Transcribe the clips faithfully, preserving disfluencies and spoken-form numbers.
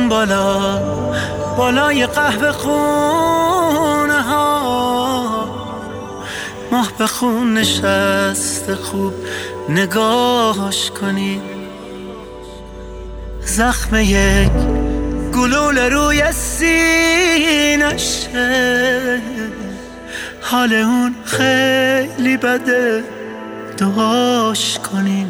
اون بالا بالای قهوه خونه ها ماه به خون نشسته، خوب نگاهش کنی. زخم یک گلوله روی سینشه، حال اون خیلی بده، دعاش کنین.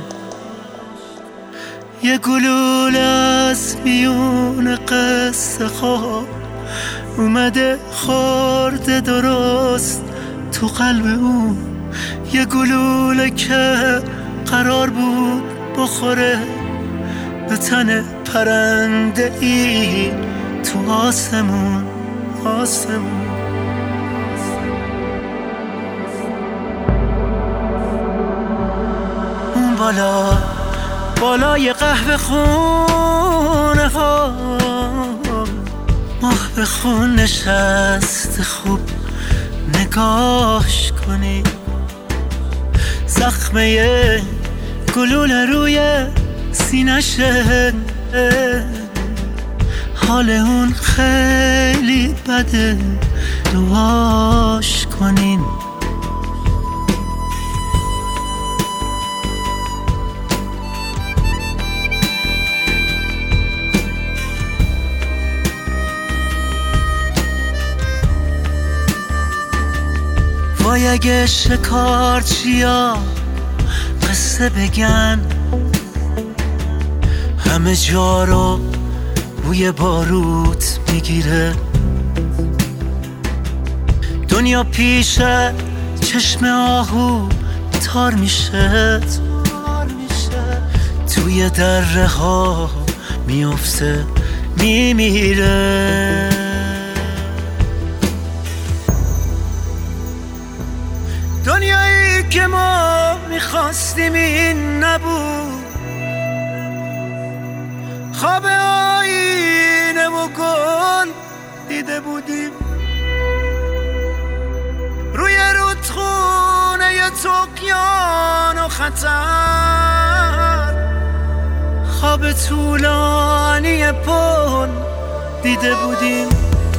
یه گلوله از میون قصه خواب اومده خورده درست تو قلب اون. یه گلوله که قرار بود بخوره به تن پرنده ای تو آسمون آسمون. اون بالا بالای قهوه خونه ها ماه به خون نشسته، خوب نگاهش کنی. زخمه گلوله روی سینشه، حال اون خیلی بده، دعاش کنین. وای اگه شکارچیا قصه بگن، همه جا رو بوی باروت میگیره. دنیا پیش چشم آهو تار میشه، توی دره ها میفته میمیره. دنیایی که ما میخواستیم این نبود، خواب آینه و گل دیده بودیم. روی رودخونه ی طغیان و خطر، خواب طولانی پل دیده بودیم.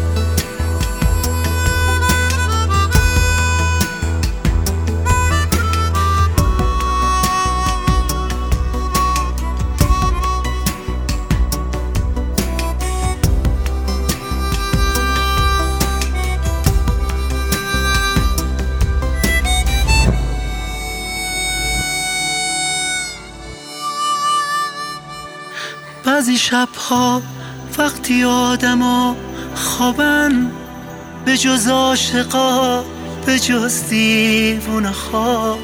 بعضی شبها وقتی آدما خوابن، به جز عاشقا به جز دیوونه خواب،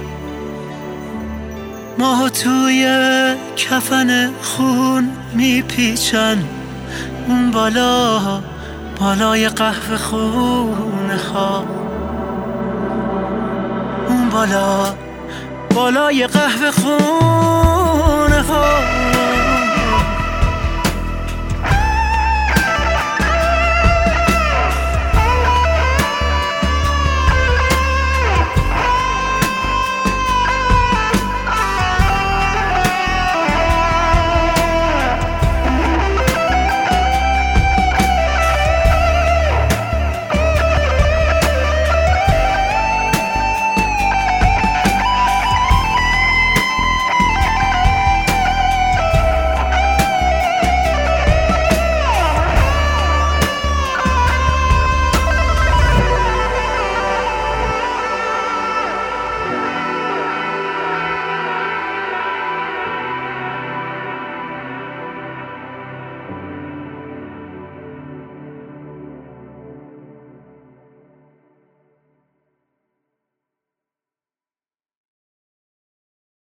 ماهو توی کفن خون میپیچن. اون بالا بالای قهوه خونه ها، اون بالا بالای قهوه خونه ها